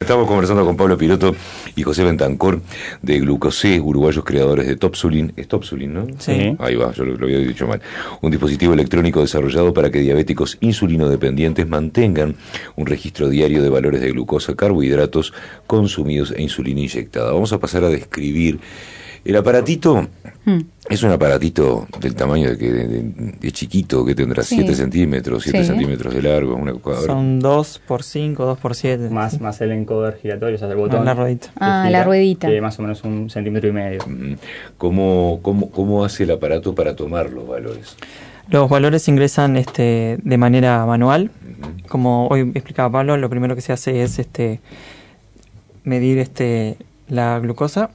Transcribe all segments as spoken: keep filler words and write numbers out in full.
Estamos conversando con Pablo Piroto y José Bentancor de Glucosé, uruguayos creadores de Topsulin. ¿Es Topsulin, no? Sí. Ahí va, yo lo, lo había dicho mal. Un dispositivo electrónico desarrollado para que diabéticos insulinodependientes mantengan un registro diario de valores de glucosa, carbohidratos consumidos e insulina inyectada. Vamos a pasar a describir el aparatito. Hmm. Es un aparatito del tamaño de que de, de, de chiquito, que tendrá siete sí. centímetros, siete sí. centímetros de largo. Una, Son dos por cinco, dos por siete. Más, más el encoder giratorio, o sea, el botón. Ah, la ruedita. Ah, gira, la ruedita. Que más o menos un centímetro y medio. ¿Cómo, cómo, cómo hace el aparato para tomar los valores? Los valores se ingresan este, de manera manual. Uh-huh. Como hoy explicaba Pablo, lo primero que se hace es este, medir este, la glucosa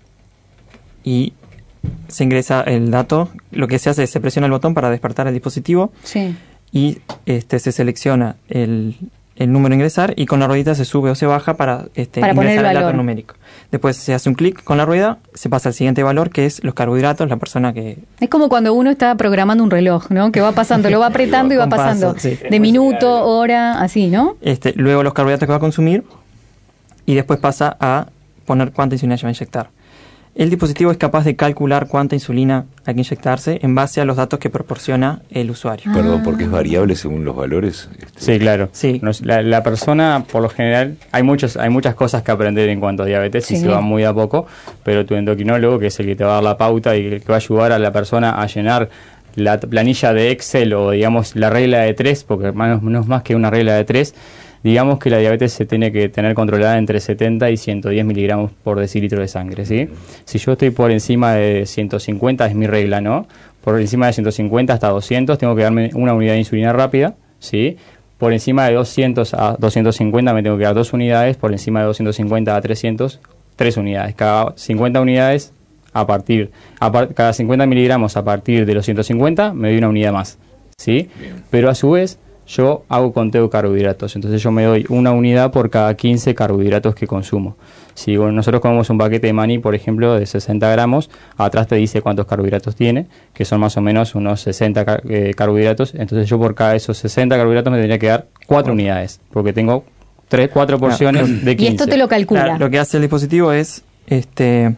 y se ingresa el dato. Lo que se hace es se presiona el botón para despertar el dispositivo sí. y este se selecciona el, el número a ingresar y con la ruedita se sube o se baja para, este, para ingresar el, el dato numérico. Después se hace un clic con la rueda, se pasa al siguiente valor, que es los carbohidratos, la persona que... Es como cuando uno está programando un reloj, ¿no? Que va pasando, lo va apretando y va pasando. Paso, sí. De minuto, hora, así, ¿no? Este, luego los carbohidratos que va a consumir y después pasa a poner cuánta insulina se va a inyectar. El dispositivo es capaz de calcular cuánta insulina hay que inyectarse en base a los datos que proporciona el usuario. Perdón, porque es variable según los valores. Sí, claro. Sí. Nos, la, la persona, por lo general, hay muchos, hay muchas cosas que aprender en cuanto a diabetes sí. y se va muy a poco, pero tu endocrinólogo, que es el que te va a dar la pauta y el que va a ayudar a la persona a llenar la planilla de Excel o, digamos, la regla de tres, porque no es más que una regla de tres. Digamos que la diabetes se tiene que tener controlada entre setenta y ciento diez miligramos por decilitro de sangre, ¿sí? Si yo estoy por encima de ciento cincuenta, es mi regla, ¿no? Por encima de ciento cincuenta hasta doscientos tengo que darme una unidad de insulina rápida, ¿sí? Por encima de doscientos a doscientos cincuenta me tengo que dar dos unidades, por encima de doscientos cincuenta a trescientos, tres unidades. Cada cincuenta unidades a partir, a par, cada cincuenta miligramos a partir de los ciento cincuenta me doy una unidad más, ¿sí? Pero a su vez yo hago conteo de carbohidratos, entonces yo me doy una unidad por cada quince carbohidratos que consumo. Si bueno, nosotros comemos un paquete de maní, por ejemplo, de sesenta gramos, atrás te dice cuántos carbohidratos tiene, que son más o menos unos sesenta car- eh, carbohidratos, entonces yo por cada esos sesenta carbohidratos me tendría que dar cuatro unidades, porque tengo tres, cuatro porciones no, de quince. Y esto te lo calcula. Claro, lo que hace el dispositivo es... este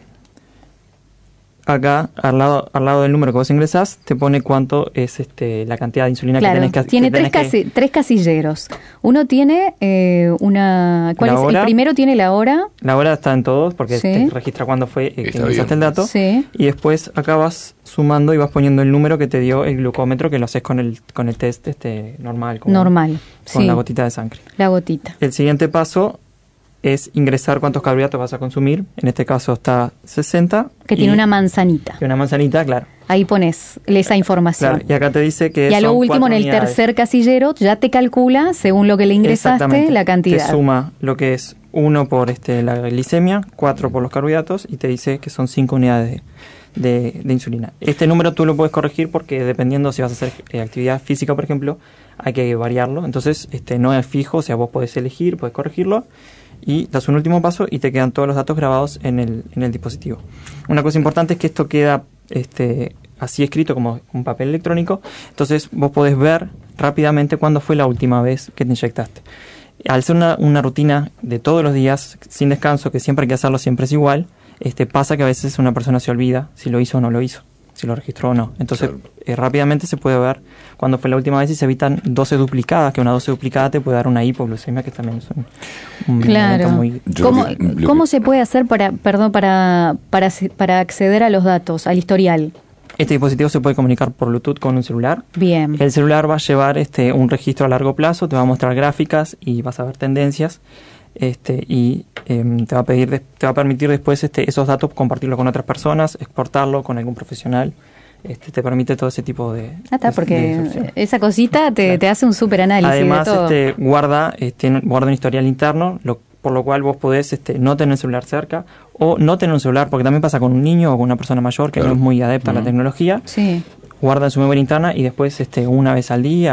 acá, al lado, al lado del número que vos ingresás, te pone cuánto es este la cantidad de insulina claro, que tenés que tiene que tenés tres, casi, que... tres casilleros. Uno tiene eh, una... ¿Cuál la es? Hora, el primero tiene la hora. La hora está en todos, porque sí. te registra cuándo fue eh, que está ingresaste bien. el dato. Sí. Y después acá vas sumando y vas poniendo el número que te dio el glucómetro, que lo haces con el con el test este normal. Como, normal, Con sí. la gotita de sangre. La gotita. El siguiente paso es ingresar cuántos carbohidratos vas a consumir. En este caso está sesenta. Que tiene una manzanita. Y una manzanita, claro. Ahí pones esa información. Claro, y acá te dice que y a lo son último, en el unidades. tercer casillero, ya te calcula, según lo que le ingresaste, la cantidad. Te suma lo que es uno por este la glicemia, cuatro por los carbohidratos, y te dice que son cinco unidades de, de, de insulina. Este número tú lo puedes corregir porque dependiendo si vas a hacer eh, actividad física, por ejemplo, hay que variarlo. Entonces, este no es fijo, o sea, vos podés elegir, podés corregirlo, y das un último paso y te quedan todos los datos grabados en el, en el dispositivo. Una cosa importante es que esto queda este, así escrito como un papel electrónico, entonces vos podés ver rápidamente cuándo fue la última vez que te inyectaste. Al ser una, una rutina de todos los días, sin descanso, que siempre hay que hacerlo, siempre es igual, este, pasa que a veces una persona se olvida si lo hizo o no lo hizo, si lo registró o no. Entonces, claro. eh, rápidamente se puede ver cuándo fue la última vez y se evitan dosis duplicadas, que una dosis duplicada te puede dar una hipoglucemia, que también es un, un claro. muy... ¿Cómo, ¿Cómo se puede hacer para, perdón, para, para, para acceder a los datos, al historial? Este dispositivo se puede comunicar por Bluetooth con un celular. Bien. El celular va a llevar este un registro a largo plazo, te va a mostrar gráficas y vas a ver tendencias. Este y eh, te va a pedir te va a permitir después este esos datos compartirlo con otras personas, exportarlo con algún profesional. Este te permite todo ese tipo de ah, está, de, porque de esa cosita te, claro. te hace un súper análisis. Además, de todo. este guarda este guarda un historial interno, lo, por lo cual vos podés este no tener el celular cerca o no tener un celular, porque también pasa con un niño o con una persona mayor que claro. no es muy adepta uh-huh. a la tecnología. Sí. Guarda en su memoria interna y después este una vez al día o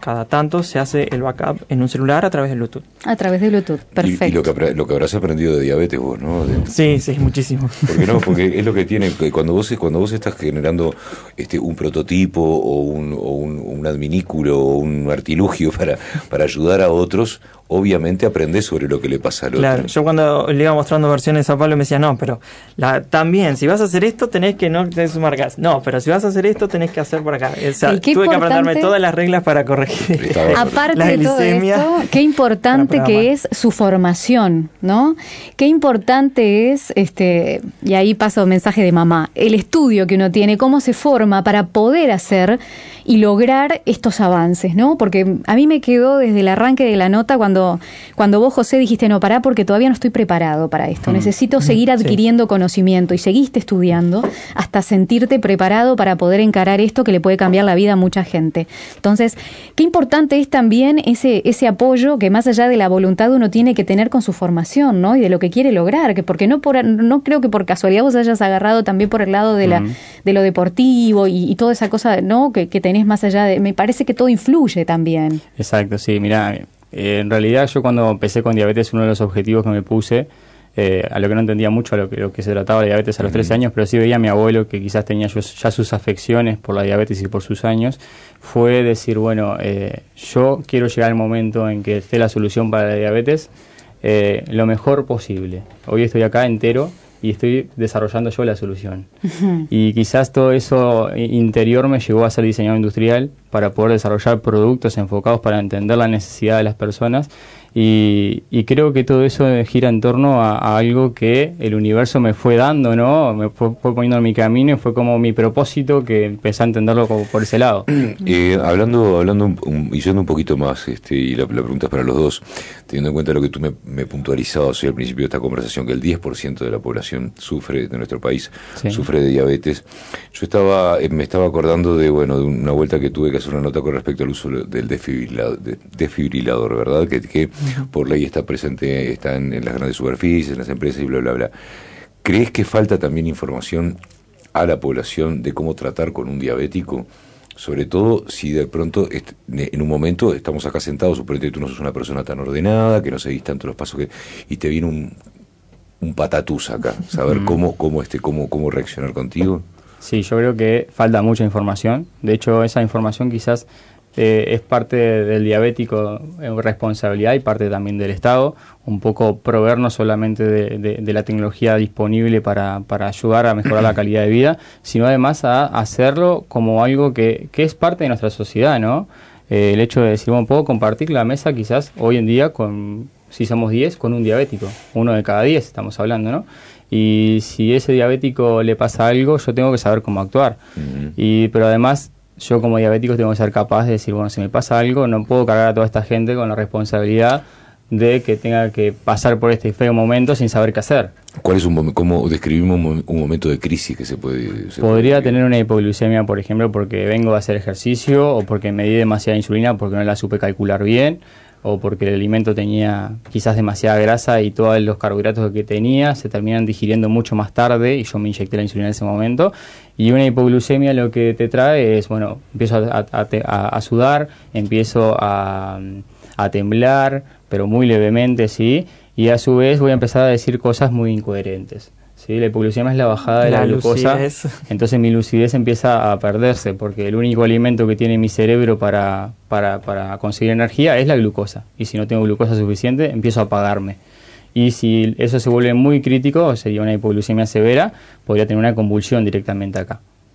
cada tanto se hace el backup en un celular a través de Bluetooth. A través de Bluetooth, perfecto. Y, y lo, que, lo que habrás aprendido de diabetes vos, ¿no? De... Sí, sí, muchísimo. Porque no, porque es lo que tiene, que cuando vos cuando vos estás generando este un prototipo o un, o un, un adminículo o un artilugio para, para ayudar a otros, obviamente aprendés sobre lo que le pasa al otro. Claro, yo cuando le iba mostrando versiones a Pablo me decía, no, pero la, también, si vas a hacer esto, tenés que no tenés sumar gas. No, pero si vas a hacer esto, tenés que hacer por acá. O sea, tuve que aprenderme todas las reglas para corregir. Aparte de todo esto, qué importante que es su formación, ¿no? Qué importante es, este, y ahí paso mensaje de mamá, el estudio que uno tiene, cómo se forma para poder hacer y lograr estos avances, ¿no? Porque a mí me quedó desde el arranque de la nota cuando, cuando vos, José, dijiste, no, pará, porque todavía no estoy preparado para esto. Necesito seguir adquiriendo sí. conocimiento, y seguiste estudiando hasta sentirte preparado para poder encarar esto que le puede cambiar la vida a mucha gente. Entonces, qué importante es también ese, ese apoyo que más allá de la voluntad uno tiene que tener con su formación, ¿no? Y de lo que quiere lograr, que porque no por, no creo que por casualidad vos hayas agarrado también por el lado de, la, uh-huh. de lo deportivo y, y toda esa cosa, ¿no? Que, que tenés más allá de... Me parece que todo influye también. Exacto, sí, mirá, eh, en realidad yo cuando empecé con diabetes, uno de los objetivos que me puse, eh, a lo que no entendía mucho a lo que, lo que se trataba de diabetes a los trece años, pero sí veía a mi abuelo que quizás tenía ya sus afecciones por la diabetes y por sus años, fue decir, bueno, eh, yo quiero llegar al momento en que esté la solución para la diabetes eh, lo mejor posible. Hoy estoy acá entero y estoy desarrollando yo la solución. Uh-huh. Y quizás todo eso interior me llevó a ser diseñador industrial para poder desarrollar productos enfocados para entender la necesidad de las personas. Y, y creo que todo eso gira en torno a, a algo que el universo me fue dando, ¿no? Me fue, fue poniendo en mi camino y fue como mi propósito que empecé a entenderlo como por ese lado. Eh, hablando hablando un, un, y yendo un poquito más, este, y la, la pregunta es para los dos, teniendo en cuenta lo que tú me, me puntualizabas al principio de esta conversación, que el diez por ciento de la población sufre, de nuestro país, sí. sufre de diabetes. Yo estaba eh, me estaba acordando de, bueno, de una vuelta que tuve que hacer una nota con respecto al uso del desfibrilador, de, desfibrilador ¿verdad? Que, que por ley está presente, está en, en las grandes superficies, en las empresas y bla, bla, bla. ¿Crees que falta también información a la población de cómo tratar con un diabético? Sobre todo si de pronto est- en un momento estamos acá sentados, suponete que tú no sos una persona tan ordenada, que no seguís tanto los pasos que y te viene un, un patatús acá, saber cómo, cómo, este, cómo, cómo reaccionar contigo. Sí, yo creo que falta mucha información. De hecho, esa información quizás Eh, es parte del diabético en responsabilidad y parte también del Estado, un poco proveernos solamente de, de, de la tecnología disponible para, para ayudar a mejorar la calidad de vida, sino además a hacerlo como algo que, que es parte de nuestra sociedad, ¿no? Eh, el hecho de decir, bueno, puedo compartir la mesa quizás hoy en día con, si somos diez, con un diabético, uno de cada diez estamos hablando, ¿no? Y si ese diabético le pasa algo, yo tengo que saber cómo actuar. Uh-huh. Y pero además yo como diabético tengo que ser capaz de decir, bueno, si me pasa algo, no puedo cargar a toda esta gente con la responsabilidad de que tenga que pasar por este feo momento sin saber qué hacer. ¿Cuál es un momento, cómo describimos un, un momento de crisis que se puede... Se Podría puede tener una hipoglucemia, por ejemplo, porque vengo a hacer ejercicio, o porque me di demasiada insulina porque no la supe calcular bien, o porque el alimento tenía quizás demasiada grasa y todos los carbohidratos que tenía se terminan digiriendo mucho más tarde y yo me inyecté la insulina en ese momento. Y una hipoglucemia lo que te trae es, bueno, empiezo a, a, a, a sudar, empiezo a, a temblar, pero muy levemente, ¿sí? Y a su vez voy a empezar a decir cosas muy incoherentes. ¿Sí? La hipoglucemia es la bajada de la, la glucosa, lucidez. Entonces mi lucidez empieza a perderse porque el único alimento que tiene mi cerebro para, para, para conseguir energía es la glucosa, y si no tengo glucosa suficiente empiezo a apagarme, y si eso se vuelve muy crítico, sería una hipoglucemia severa, podría tener una convulsión directamente acá,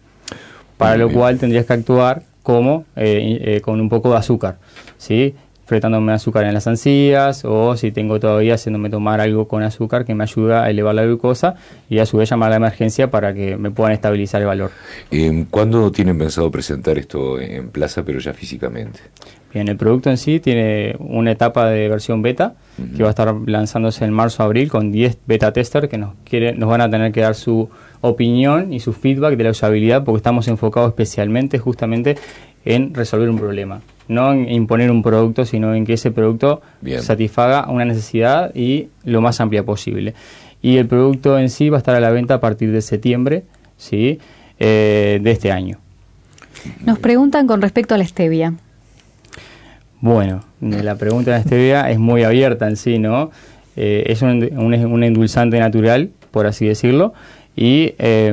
para lo cual tendrías que actuar como eh, eh, con un poco de azúcar, ¿sí? Fretándome azúcar en las encías, o si tengo todavía haciéndome tomar algo con azúcar que me ayuda a elevar la glucosa y a su vez llamar a la emergencia para que me puedan estabilizar el valor. Eh, ¿Cuándo tienen pensado presentar esto en plaza, pero ya físicamente? Bien, el producto en sí tiene una etapa de versión beta, uh-huh. que va a estar lanzándose en marzo-abril con diez beta testers que nos, quiere, nos van a tener que dar su opinión y su feedback de la usabilidad, porque estamos enfocados especialmente justamente en resolver un problema. No en imponer un producto, sino en que ese producto Bien. satisfaga una necesidad y lo más amplia posible. Y el producto en sí va a estar a la venta a partir de septiembre, ¿sí? eh, de este año. Nos preguntan con respecto a la stevia. Bueno, la pregunta de la stevia es muy abierta en sí, ¿no? Eh, es un, un, un endulzante natural, por así decirlo, y eh,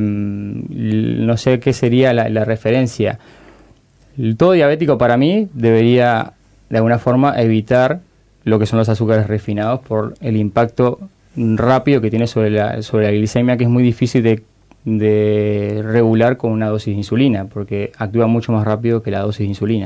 no sé qué sería la, la referencia. Todo diabético para mí debería, de alguna forma, evitar lo que son los azúcares refinados por el impacto rápido que tiene sobre la, sobre la glicemia, que es muy difícil de, de regular con una dosis de insulina, porque actúa mucho más rápido que la dosis de insulina.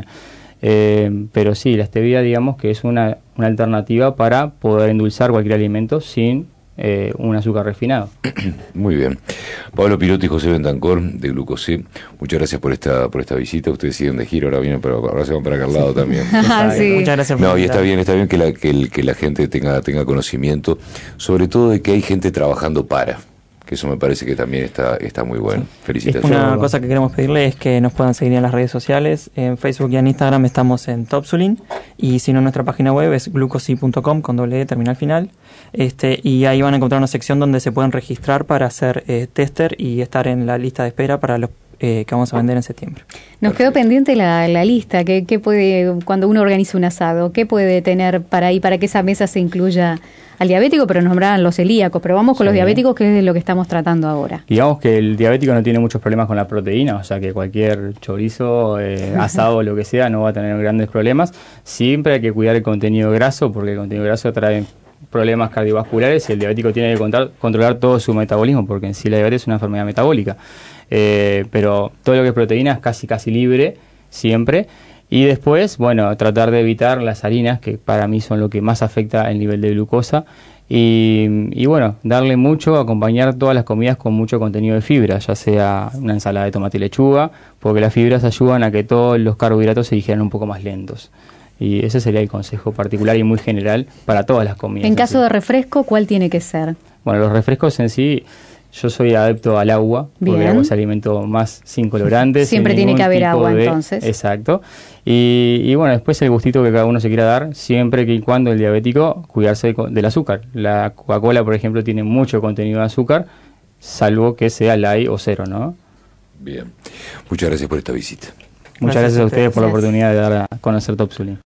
Eh, pero sí, la stevia, digamos que es una, una alternativa para poder endulzar cualquier alimento sin eh, un azúcar refinado. Muy bien. Pablo Pirotti y José Bentancor de Glucosé, muchas gracias por esta por esta visita. Ustedes siguen de giro, ahora vienen para, ahora se van para acá al lado también. Sí. Muchas gracias por No, y está bien, está bien que la, que, el, que la gente tenga, tenga conocimiento, sobre todo de que hay gente trabajando para, que eso me parece que también está, está muy bueno. Felicitaciones. Una cosa que queremos pedirle es que nos puedan seguir en las redes sociales. En Facebook y en Instagram estamos en Topsulin, y si no, nuestra página web es glucosy punto com con doble E terminal final. Este, y ahí van a encontrar una sección donde se pueden registrar para ser eh, tester y estar en la lista de espera para los eh, que vamos a vender en septiembre. Nos quedó pendiente la, la lista, que, que puede, cuando uno organiza un asado, ¿qué puede tener para ahí, para que esa mesa se incluya al diabético? Pero nombraban los celíacos, pero vamos con sí. los diabéticos, que es lo que estamos tratando ahora. Digamos que el diabético no tiene muchos problemas con la proteína, o sea que cualquier chorizo, eh, asado o lo que sea, no va a tener grandes problemas. Siempre hay que cuidar el contenido graso, porque el contenido graso trae problemas cardiovasculares y el diabético tiene que contar, controlar todo su metabolismo, porque en sí la diabetes es una enfermedad metabólica. Eh, pero todo lo que es proteína es casi casi libre siempre. Y después, bueno, tratar de evitar las harinas, que para mí son lo que más afecta el nivel de glucosa. Y, y bueno, darle mucho, acompañar todas las comidas con mucho contenido de fibra, ya sea una ensalada de tomate y lechuga, porque las fibras ayudan a que todos los carbohidratos se digieran un poco más lentos. Y ese sería el consejo particular y muy general para todas las comidas. En caso de refresco, ¿cuál tiene que ser? Bueno, los refrescos en sí, yo soy adepto al agua, Bien. porque el agua es el alimento más sin colorantes. Siempre tiene que haber agua, de... entonces. Exacto. Y, y bueno, después el gustito que cada uno se quiera dar, siempre que y cuando el diabético cuidarse de, del azúcar. La Coca-Cola, por ejemplo, tiene mucho contenido de azúcar, salvo que sea light o cero, ¿no? Bien. Muchas gracias por esta visita. Muchas gracias, gracias a ustedes por la gracias. oportunidad de dar a conocer Topsulin.